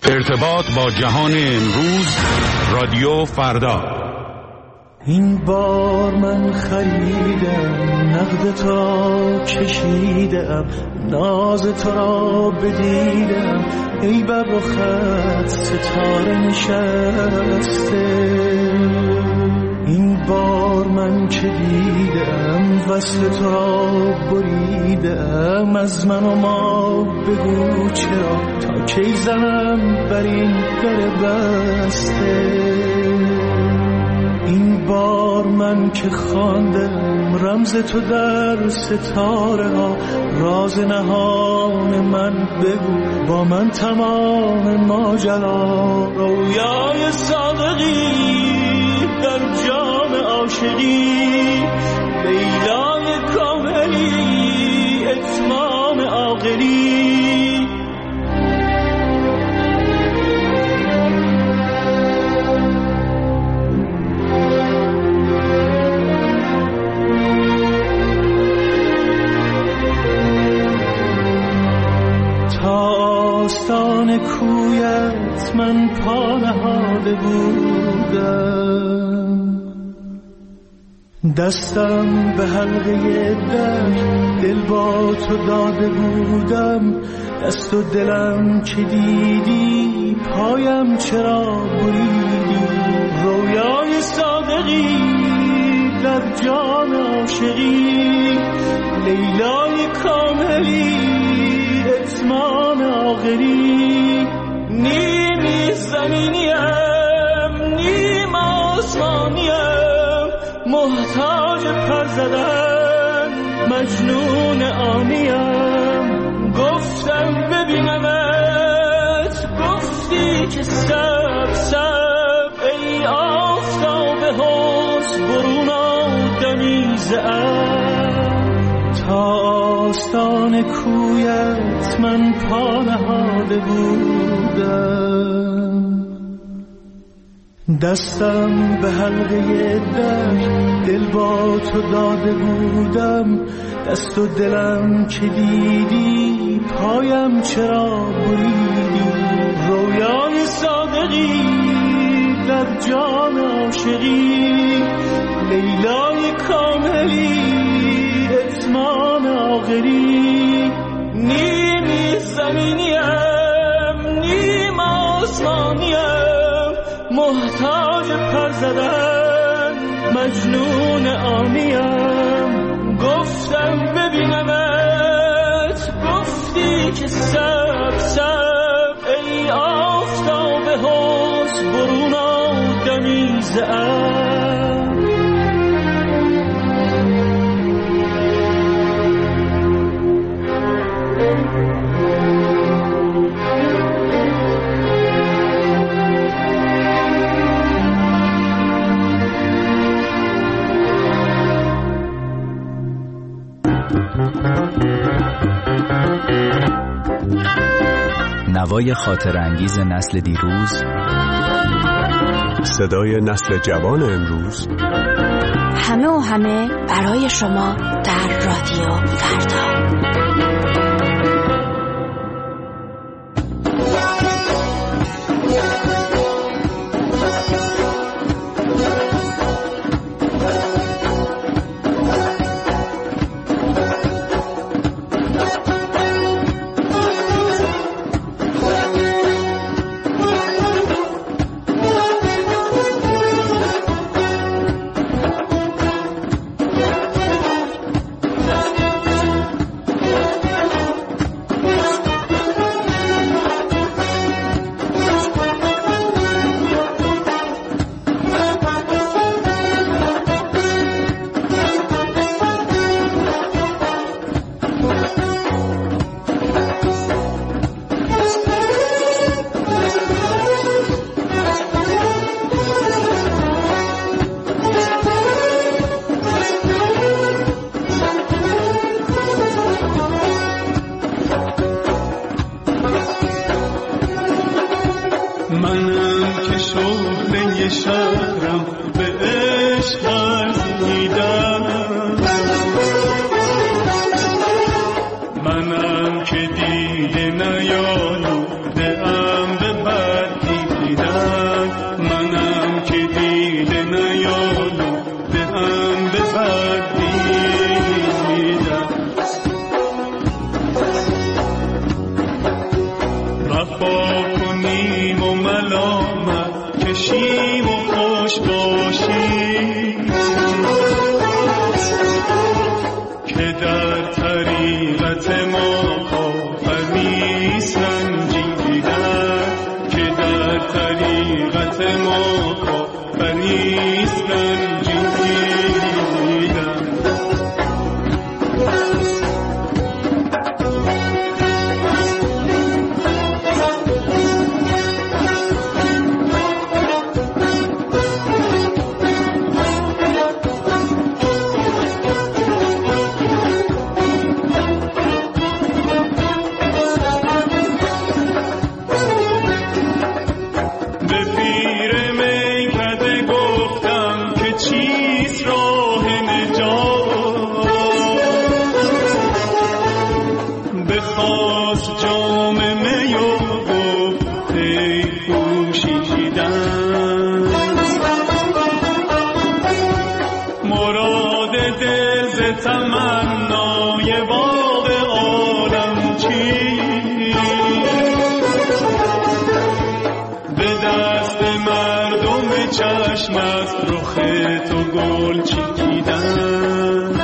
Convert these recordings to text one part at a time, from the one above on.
ارتباط با جهان امروز، رادیو فردا. این بار من خریدم، نقد تو را کشیدم، ناز تو را بدیدم، ای بر رخت ستاره نشسته. این بار من که دیدم وصل تو را بریدم، از من و ما بگو چرا تا کی زنم بر این در بسته. این بار من که خواندم رمز تو در ستاره ها، راز نهان من بگو با من تمام ماجرا. رویای صادقی در جام عاشقی، لیلای کاملی اتمام عاقلی. آستان کویت من پا نهاده بودم، دستم به حلقه در دل با تو داده بودم. دست و دلم که دیدی پایم چرا بریدی. رویای صادقی در جام عاشقی، لیلای کاملی اتمام آخری. نیمی زمینیم نیم آسمانیم، محتاج پر زدن مجنون آنیم. گفتم ببینمت، گفتی که سب سب، ای آفتاب حسن برون آدمی ز تا آستان کویت من پا نهاده بودم. دستم به حلقه در دل با تو داده بودم. دست و دلم که دیدی پایم چرا بریدی. رویای صادقی در جام عاشقی، لیلای کاملی اتمام آخری. نیمی زمینیم نیم آسمانیم، محتاج پر زدن مجنون آنیم. گفتم ببینمت، گفتی که سب سب، ای آفتاب حسن برون آدمی ز نوای خاطر انگیز نسل دیروز، صدای نسل جوان امروز، همه و همه برای شما در رادیو فردا. منم که دیده نیالوده ام به وفا کنیم و ملامت کشیم و خوش باشیم که در طریقت ما آفرین سنجیدن که در طریقت ما آفرین سنجیدن چشم از رخ تو گل چیدن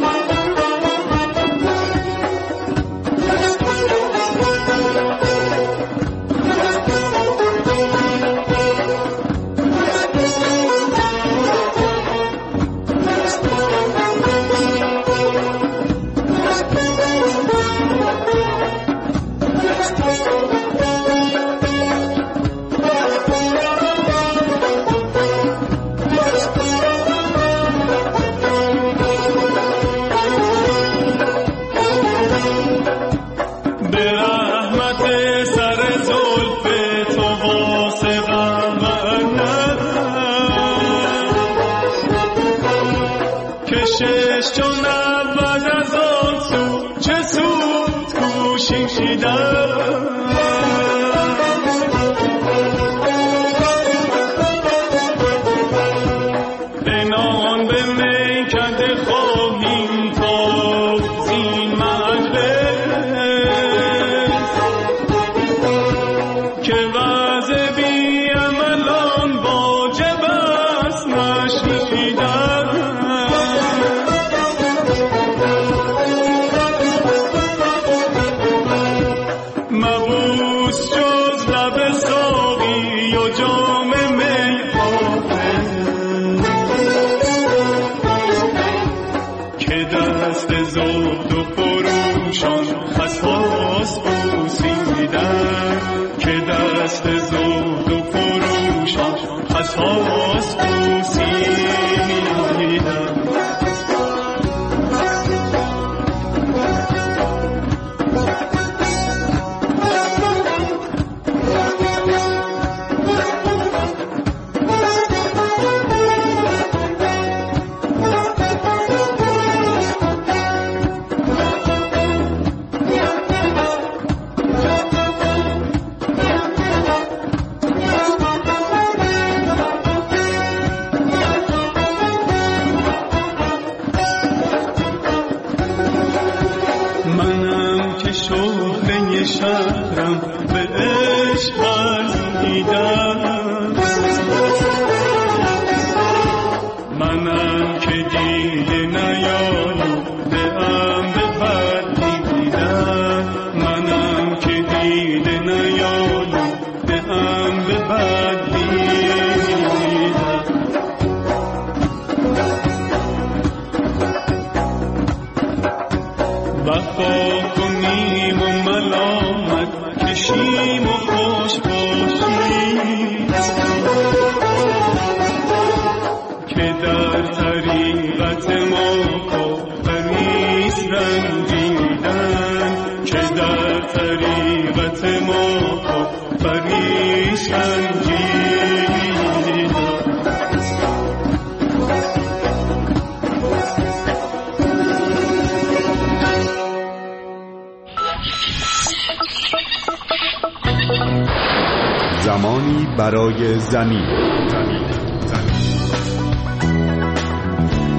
زمانی برای زمین.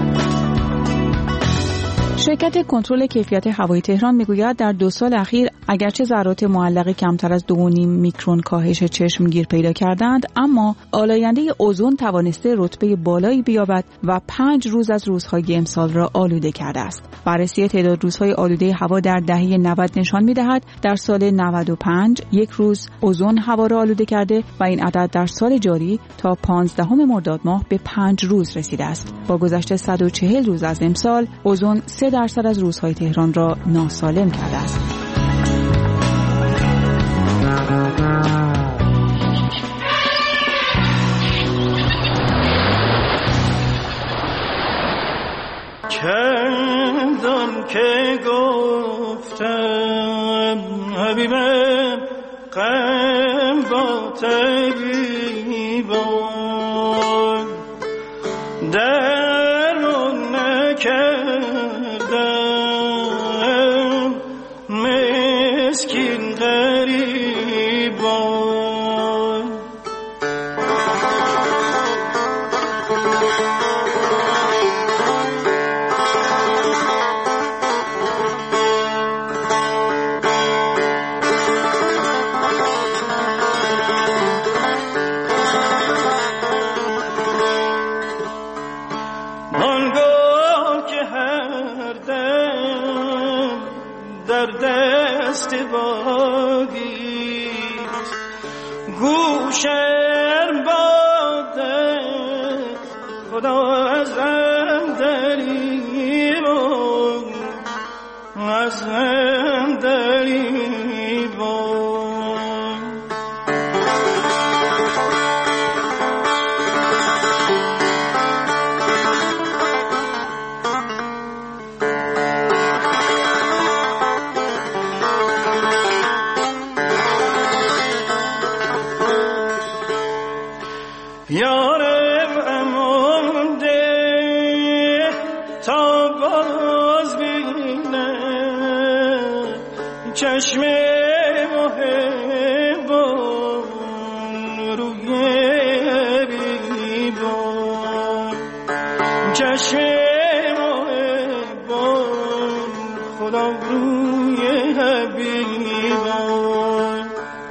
شرکت کنترل کیفیت هوایی تهران میگوید در 2 سال اخیر اگرچه ذرات معلق کمتر از 2.5 میکرون کاهش چشمگیر پیدا کردند، اما آلاینده اوزون توانسته رتبه بالایی بیابد و 5 روز از روزهای امسال را آلوده کرده است. بررسی تعداد روزهای آلوده هوا در دهه 90 نشان می‌دهد در سال 95 یک روز اوزون هوا را آلوده کرده و این عدد در سال جاری تا 15 مرداد ماه به 5 روز رسیده است. با گذشت 140 روز از امسال، اوزون 3% از روزهای تهران را ناسالم کرده است. چندان که گفتم حبیبم غم با طبیبان درون نکردم مسکین غریبان. دست بادیست گوشم باده خدا ازم دریبون ازم دریبون. یارم امونده تا باز بینم چشم محبان روی حبیبان چشم محبان خدا روی حبیبان.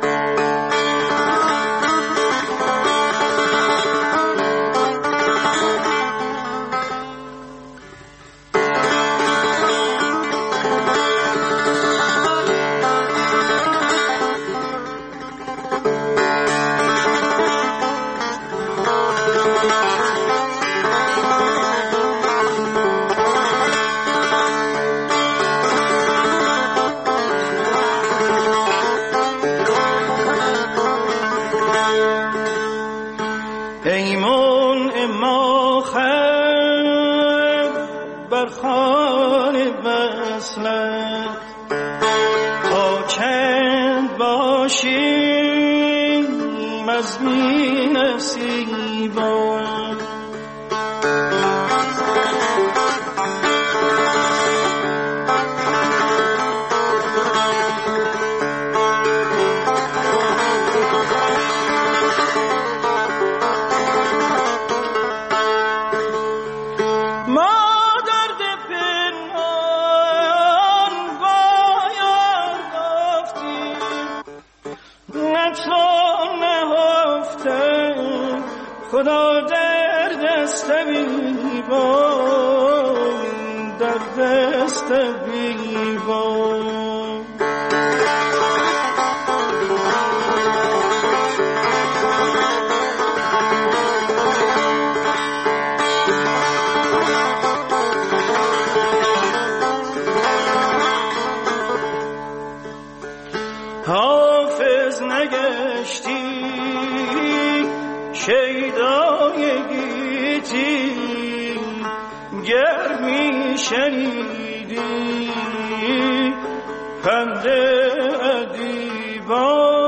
ایمون اما خب برخان وصلت تا چند باشیم از بی نصیبان. خدا در دست بیبان در دست بیبان. حافظ نگشتی شیدای گیتی گرمی شنیدی پند ادیبان.